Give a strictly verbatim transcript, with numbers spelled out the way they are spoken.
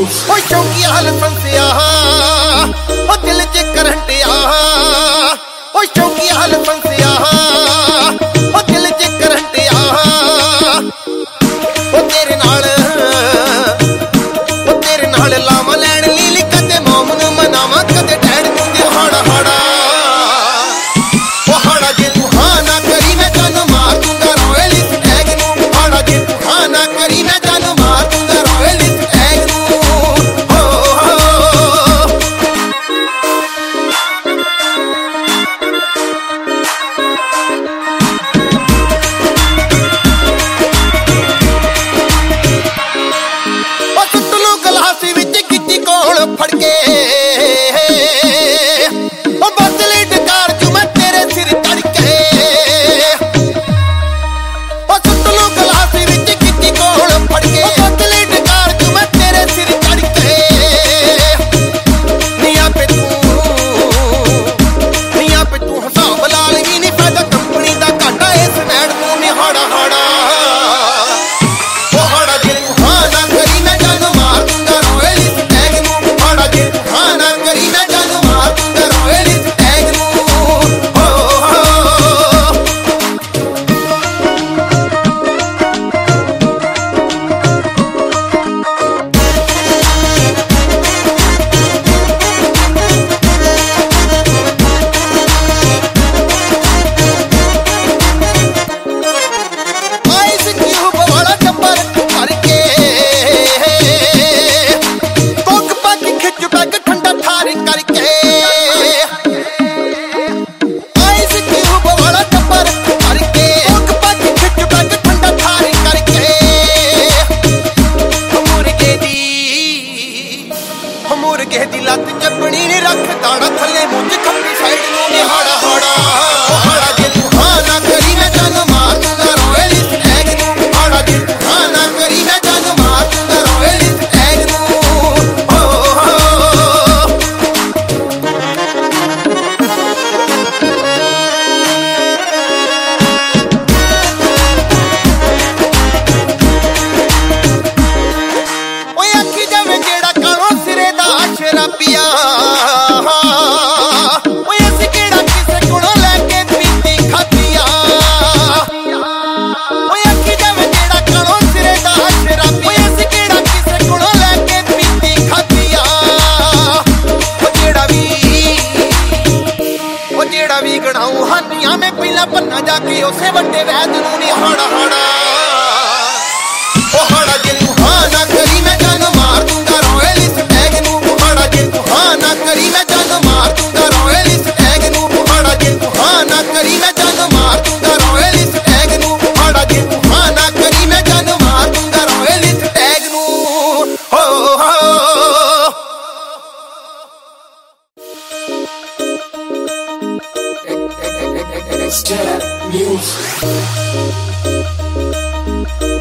ਉਹ ਸ਼ੌਕੀਆ ਲਾਇਸੈਂਸਿਆ ਉਹ ਦਿਲ 'ਚ ਕਰੰਟ ਆ ਉਹ ਸ਼ੌਕੀਆ ਲਾਇਸੈਂਸਿਆ ਉਹ ਦਿਲ 'ਚ ਕਰੰਟ ਆ ਉਹ ਤੇਰੇ ਨਾਲ ਉਹ ਤੇਰੇ ਨਾਲ ਲਾਵਾਂ ਲੈਣ ਲਈ ਕਦੇ ਮੌਮ ਨੂੰ ਮਨਾਵਾਂ ਕਦੇ ਡੈਡ ਨੂੰ ਦਿਹਾੜਾ ਹਾੜਾ ਉਹ ਹਾੜਾ ਜੇ ਤੂੰ ਹਾਂ ਨਾ ਕਰੀ ਮੈਂ ਤੈਨੂੰ ਮਾਰ ਦੂੰਗਾ ਰੋਇਲੀ ਟੈਗ ਨੂੰ ਹਾੜਾ ਜੇ ਤੂੰ ਹਾਂ ਨਾ ਕਰੀ ਮੈਂ ਤੈਨੂੰ ਮਾਰ ਦੂੰਗਾ ਰੋਇਲੀ ਟੈਗ ਨੂੰ ਫੜ ਕੇ ਉਹ ਬਦਲੇ ਡਕਾਰ ਜੂ ਮੈਂ ਤੇਰੇ ਸਿਰ ਚੜ ਕੇ ਉਹ ਸੁੱਟ ਲੂ ਗਲਾਸ ਵਿੱਚ ਕੀਤੀ ਕੋਲ ਫੜ ਕੇ ਉਹ ਬਦਲੇ ਡਕਾਰ ਜੂ ਮੈਂ ਤੇਰੇ ਸਿਰ ਚੜ ਕੇ ਨੀ ਆਪੇ ਤੂੰ ਨੀ ਆਪੇ ਤੂੰ ਹਿਸਾਬ ਲਾ ਲਈ ਨੀ ਫਾਇਦਾ ਕੰਪਨੀ ਦਾ ਘਾਟਾ ਇਸ ਮੈਡ ਨੂੰ ਨੀ ਹਾੜਾ ਹਾੜਾ ਉਹ ਹਾੜਾ ਜੇ ਤੂੰ ਹਾਂ ਨਾ ਕਰੀ ਮੈਂ ਜਾਨ ਮਾਰ ਦੂੰਗਾ ਰੋਇਲੀ ਹਾਂ ਨਾ ਕਰੀ ਮੈਂ ਜਾਨ ਮਾਰ ਦੂੰਗਾ ਰੋਇਲੀ ਟੈਗ ਨੂੰ ਆਈਸ ਕਿਉਂ ਬਵਾਲਾ ਚੱਪਰ ਕਰਕੇ ਕੋਕ ਪੱਕ ਖਿੱਚ ਬੈਗ ਠੰਡਾ ਠਾਰ ਕਰਕੇ ਆਈਸ ਕਿਉਂ ਬਵਾਲਾ ਚੱਪਰ ਕਰਕੇ ਕੋਕ ਪੱਕ ਖਿੱਚ ਬੈਗ ਠੰਡਾ ਠਾਰ ਕਰਕੇ ਮੁਰਗੇ ਦੀ ਮੁਰਗੇ ਦੀ ਲੱਤ ਚੱਪਣੀ ਨੇ ਰੱਖ ਦਾੜਾ ਥੱਲੇ ਮੁੰਝ ਖੱਪੀ ਸਾਈਡ ਨੂੰ ਨਿਹਾੜਾ ਹਾੜਾ ਹਾੜਾ ਜੇ ਤੂੰ ਹਾਂ ਨਾ ਕਰੀ ਮੈਂ ਜਾਨ ਮਾਰ ਦੂੰਗਾ ਰੋਇਲੀ ਟੈਗ ਨੂੰ ਹਾੜਾ ਜੇ ਤੂੰ ਹਾਂ ਨਾ ਕਰੀ ਮੈਂ ਜਾਨ ਮਾਰ ਦੂੰਗਾ ਰੋਇਲੀ ਟੈਗ ਨੂੰ ਓਏ ਆਖੀ ਜਾਵੇ ਜਿਹੜਾ ਕਾਣੋ ਸਿਰੇ ਦਾ ਸ਼ਰਾਬੀਆ ਓਏ ਅਸੀਂ ਕਿਹੜਾ ਕਿਸੇ ਕੋਲੋਂ ਲੈ ਕੇ ਪੀਤੀ ਖਾਧੀਆ ਓਏ ਆਖੀ ਜਾਵੇ ਜਿਹੜਾ ਕਾਣੋ ਸਿਰੇ ਦਾ ਸ਼ਰਾਬੀਆ ਓਏ ਅਸੀਂ ਕਿਹੜਾ ਕਿਸੇ ਕੋਲੋਂ ਲੈ ਕੇ ਪੀਤੀ ਖਾਧੀਆ ਉਹ ਜਿਹੜਾ ਵੀ ਉਹ ਜਿਹੜਾ ਵੀ ਗਣਾਉ ਹਾਨੀਆਂ ਮੈਂ ਪਹਿਲਾਂ ਭੰਨਾ ਜਾ ਕੇ ਉਸੇ ਵੱਡੇ ਵੈਦ ਨੂੰ ਨੀ ਹਾੜਾ ਹਾੜਾ ਉਹ ਹਾੜਾ ਜੇ ਤੂੰ ਹਾਂ ਨਾ ਕਰੀ ਮੈਂ ਜਾਨ ਮਾਰ ਦੂੰਗਾ ਰੋਇਲੀ ਟੈਗ ਨੂੰ ਹਾੜਾ ਜੇ ਤੂੰ ਹਾਂ ਨਾ ਕਰੀ ਮੈਂ ਜਾਨ ਮਾਰ ਦੂੰਗਾ ਰੋਇਲੀ ਟੈਗ ਨੂੰ ਹਾੜਾ ਜੇ ਤੂੰ ਹਾਂ ਨਾ ਕਰੀ ਮੈਂ ਜਾਨ ਮਾਰ ਦੂੰਗਾ ਰੋਇਲੀ ਟੈਗ ਨੂੰ ਹਾੜਾ ਜੇ ਤੂੰ ਹਾਂ ਨਾ ਕਰੀ ਮੈਂ ਜਾਨ ਮਾਰ ਦੂੰਗਾ ਰੋਇਲੀ ਟੈਗ ਨੂੰ ਹੋ ਹੋ Extra music.